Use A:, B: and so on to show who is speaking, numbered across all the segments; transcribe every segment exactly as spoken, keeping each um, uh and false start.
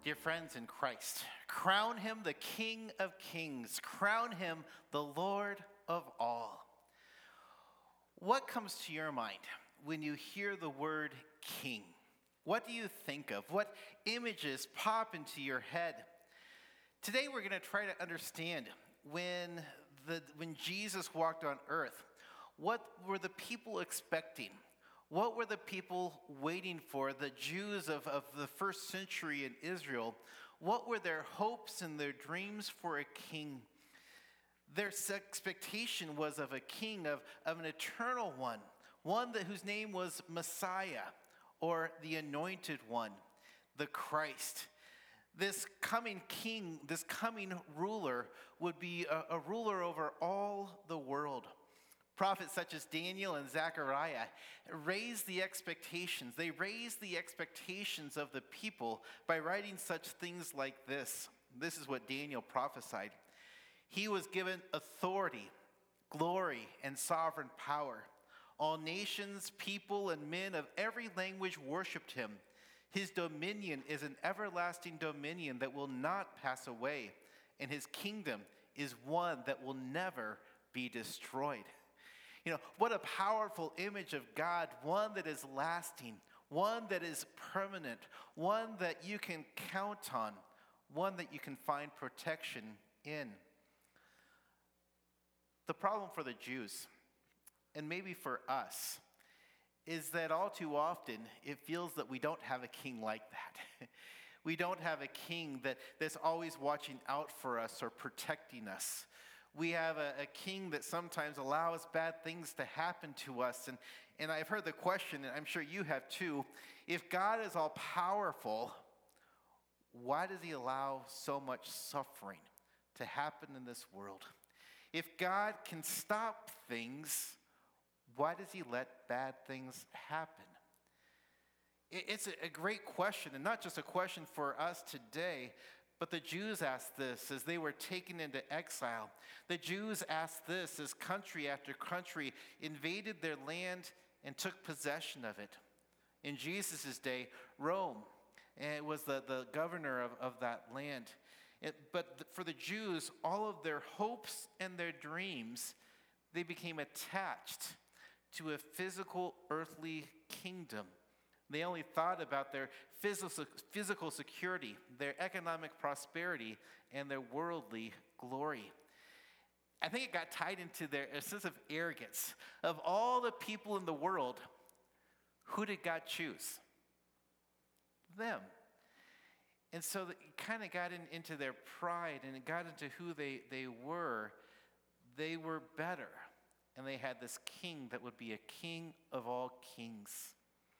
A: dear friends in Christ, crown him the King of Kings, crown him the Lord of all. What comes to your mind when you hear the word king? What do you think of? What images pop into your head? Today we're going to try to understand when the when Jesus walked on earth, what were the people expecting? What were the people waiting for? The Jews of, of the first century in Israel, what were their hopes and their dreams for a king? Their expectation was of a king, of, of an eternal one, one that whose name was Messiah, or the Anointed One, the Christ. This coming king, this coming ruler would be a, a ruler over all the world. Prophets such as Daniel and Zechariah raised the expectations. They raised the expectations of the people by writing such things like this. This is what Daniel prophesied. He was given authority, glory, and sovereign power. All nations, people, and men of every language worshiped him. His dominion is an everlasting dominion that will not pass away, and his kingdom is one that will never be destroyed. You know, what a powerful image of God, one that is lasting, one that is permanent, one that you can count on, one that you can find protection in. The problem for the Jews, and maybe for us, is that all too often it feels that we don't have a king like that. We don't have a king that, that's always watching out for us or protecting us. We have a, a king that sometimes allows bad things to happen to us. And, and I've heard the question, and I'm sure you have too, if God is all powerful, why does he allow so much suffering to happen in this world? If God can stop things, why does he let bad things happen? It, it's a, a great question, and not just a question for us today, but the Jews asked this as they were taken into exile. The Jews asked this as country after country invaded their land and took possession of it. In Jesus' day, Rome and was the, the governor of, of that land. It, but for the Jews, all of their hopes and their dreams, they became attached to a physical earthly kingdom. They only thought about their physical, physical security, their economic prosperity, and their worldly glory. I think it got tied into their a sense of arrogance. Of all the people in the world, who did God choose? Them. And so it kind of got in, into their pride, and it got into who they, they were. They were better. And they had this king that would be a king of all kings.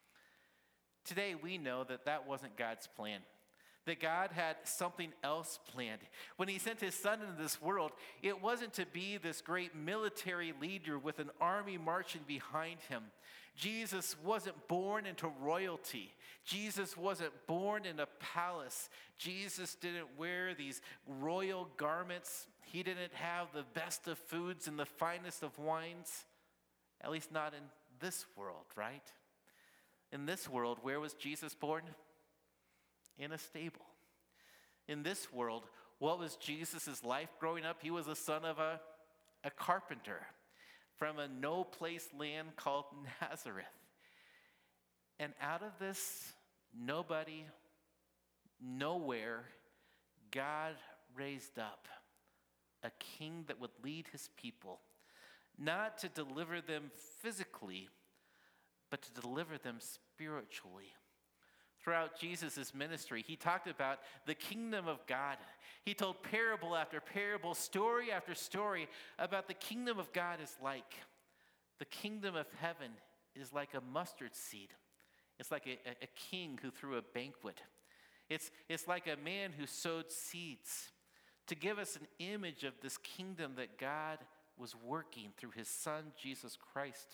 A: Today we know that that wasn't God's plan. That God had something else planned. When he sent his son into this world, it wasn't to be this great military leader with an army marching behind him. Jesus wasn't born into royalty. Jesus wasn't born in a palace. Jesus didn't wear these royal garments. He didn't have the best of foods and the finest of wines. At least not in this world, right? In this world, where was Jesus born? In a stable. In this world, what was Jesus' life growing up? He was the son of a, a carpenter from a no-place land called Nazareth. And out of this, nobody, nowhere, God raised up a king that would lead his people, not to deliver them physically, but to deliver them spiritually. Throughout Jesus' ministry, he talked about the kingdom of God. He told parable after parable, story after story about the kingdom of God is like. The kingdom of heaven is like a mustard seed. It's like a, a king who threw a banquet. It's, it's like a man who sowed seeds to give us an image of this kingdom that God was working through his son, Jesus Christ.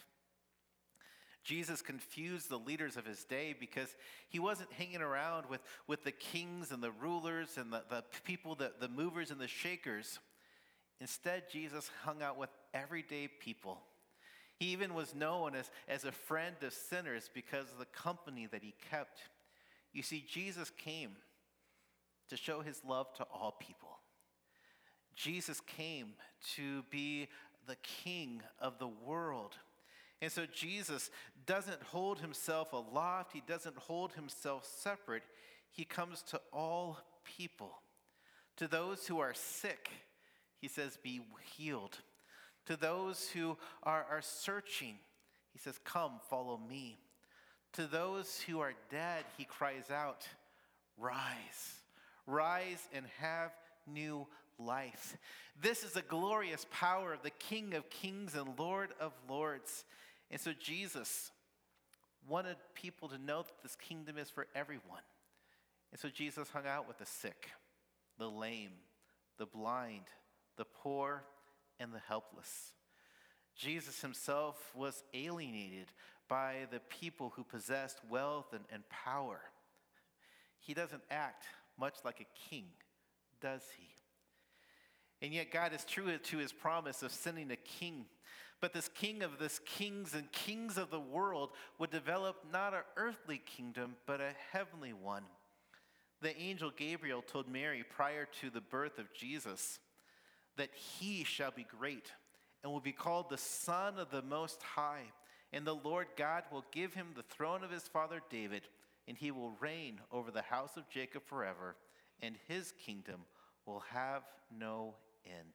A: Jesus confused the leaders of his day because he wasn't hanging around with, with the kings and the rulers and the, the people, the, the movers and the shakers. Instead, Jesus hung out with everyday people. He even was known as, as a friend of sinners because of the company that he kept. You see, Jesus came to show his love to all people. Jesus came to be the king of the world. And so Jesus doesn't hold himself aloft. He doesn't hold himself separate. He comes to all people. To those who are sick, he says, be healed. To those who are, are searching, he says, come, follow me. To those who are dead, he cries out, rise. Rise and have new life. This is the glorious power of the King of Kings and Lord of Lords. And so Jesus wanted people to know that this kingdom is for everyone. And so Jesus hung out with the sick, the lame, the blind, the poor, and the helpless. Jesus himself was alienated by the people who possessed wealth and, and power. He doesn't act much like a king, does he? And yet God is true to his promise of sending a king. But this king of this kings and kings of the world would develop not an earthly kingdom, but a heavenly one. The angel Gabriel told Mary prior to the birth of Jesus that he shall be great and will be called the Son of the Most High. And the Lord God will give him the throne of his father David, and he will reign over the house of Jacob forever, and his kingdom will have no end.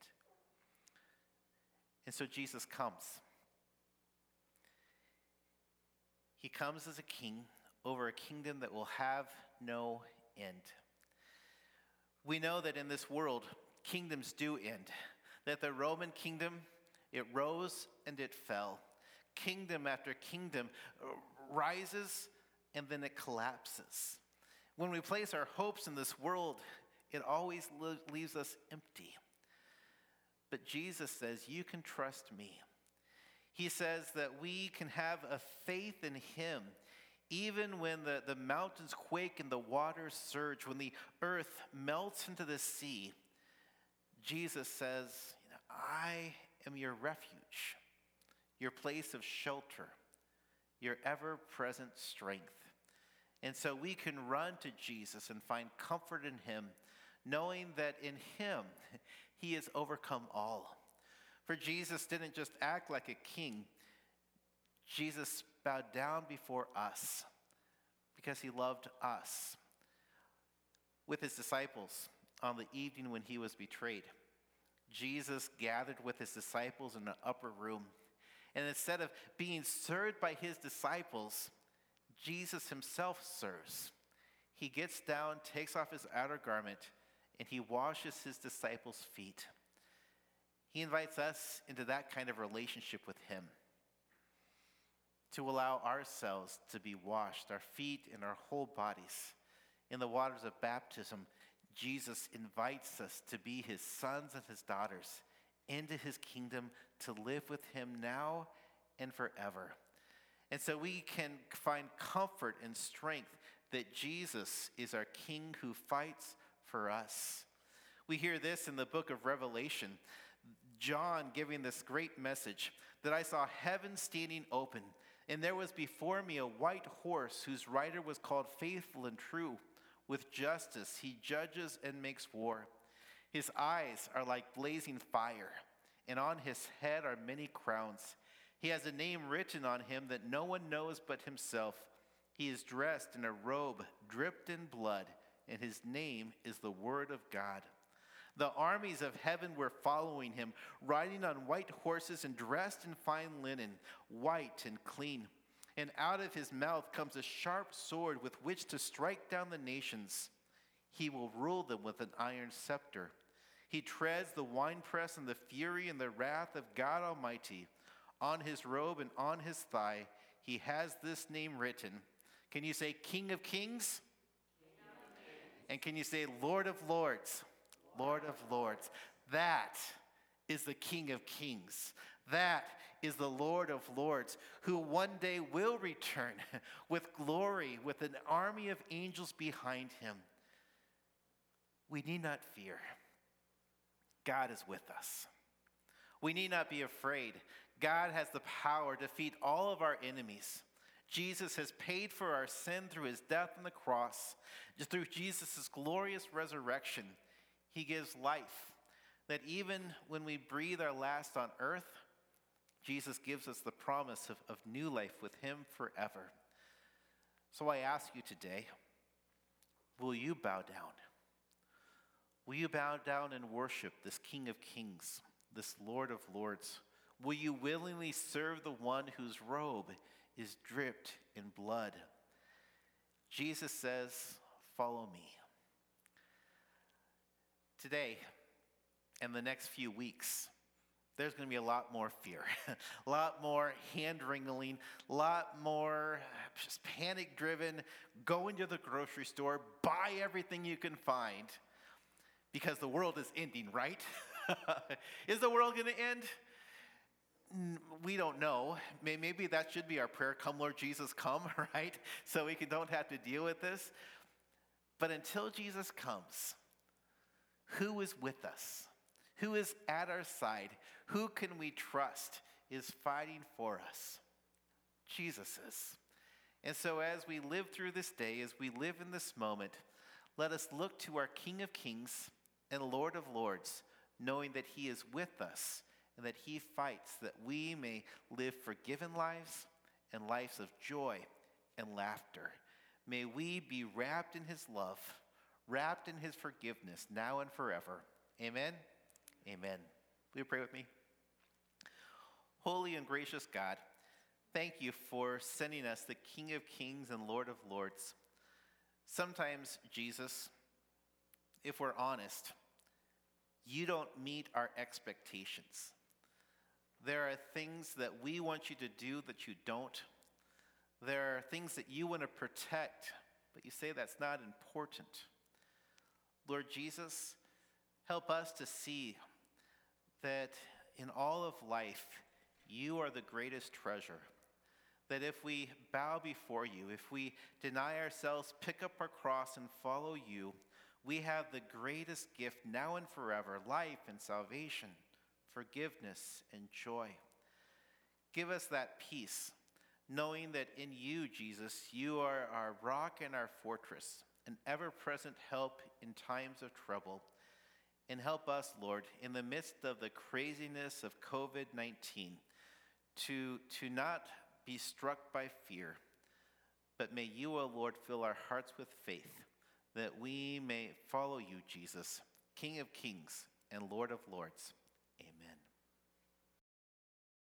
A: And so Jesus comes. He comes as a king over a kingdom that will have no end. We know that in this world, kingdoms do end. That the Roman kingdom, it rose and it fell. Kingdom after kingdom rises and then it collapses. When we place our hopes in this world, it always leaves us empty. But Jesus says, you can trust me. He says that we can have a faith in him, even when the, the mountains quake and the waters surge, when the earth melts into the sea. Jesus says, I am your refuge, your place of shelter, your ever-present strength. And so we can run to Jesus and find comfort in him, knowing that in him, he has overcome all. For Jesus didn't just act like a king. Jesus bowed down before us because he loved us. With his disciples on the evening when he was betrayed, Jesus gathered with his disciples in an upper room. And instead of being served by his disciples, Jesus himself serves. He gets down, takes off his outer garment, and he washes his disciples' feet. He invites us into that kind of relationship with him, to allow ourselves to be washed, our feet and our whole bodies. In the waters of baptism, Jesus invites us to be his sons and his daughters into his kingdom, to live with him now and forever. And so we can find comfort and strength that Jesus is our king who fights for us. We hear this in the book of Revelation, John giving this great message, that I saw heaven standing open, and there was before me a white horse whose rider was called Faithful and True. With justice he judges and makes war. His eyes are like blazing fire, and on his head are many crowns. He has a name written on him that no one knows but himself. He is dressed in a robe dripped in blood, and his name is the Word of God. The armies of heaven were following him, riding on white horses and dressed in fine linen, white and clean. And out of his mouth comes a sharp sword with which to strike down the nations. He will rule them with an iron scepter. He treads the winepress in the fury and the wrath of God Almighty. On his robe and on his thigh, he has this name written. Can you say King of Kings? And can you say Lord of Lords? Lord of Lords. That is the King of Kings. That is the Lord of Lords, who one day will return with glory, with an army of angels behind him. We need not fear. God is with us. We need not be afraid. God has the power to defeat all of our enemies. Jesus has paid for our sin through his death on the cross. Just through Jesus' glorious resurrection, he gives life. That even when we breathe our last on earth, Jesus gives us the promise of, of new life with him forever. So I ask you today, will you bow down? Will you bow down and worship this King of Kings, this Lord of Lords? Will you willingly serve the one whose robe is dripped in blood? Jesus says, follow me. Today, and the next few weeks, there's going to be a lot more fear, a lot more hand-wringing, a lot more just panic-driven, go into the grocery store, buy everything you can find, because the world is ending, right? Is the world going to end? We don't know. Maybe that should be our prayer, come Lord Jesus, come, right? So we can, don't have to deal with this. But until Jesus comes, who is with us? Who is at our side? Who can we trust is fighting for us? Jesus is. And so as we live through this day, as we live in this moment, let us look to our King of Kings and Lord of Lords, knowing that he is with us and that he fights that we may live forgiven lives and lives of joy and laughter. May we be wrapped in his love, wrapped in his forgiveness now and forever. Amen. Amen. Will you pray with me? Holy and gracious God, thank you for sending us the King of Kings and Lord of Lords. Sometimes, Jesus, if we're honest, you don't meet our expectations. There are things that we want you to do that you don't. There are things that you want to protect, but you say that's not important. Lord Jesus, help us to see that in all of life, you are the greatest treasure. That if we bow before you, if we deny ourselves, pick up our cross and follow you, we have the greatest gift now and forever, life and salvation, forgiveness and joy. Give us that peace, knowing that in you, Jesus, you are our rock and our fortress, an ever-present help in times of trouble. And help us, Lord, in the midst of the craziness of covid nineteen, to, to not be struck by fear, but may you, O Lord, fill our hearts with faith, that we may follow you, Jesus, King of Kings and Lord of Lords. Amen.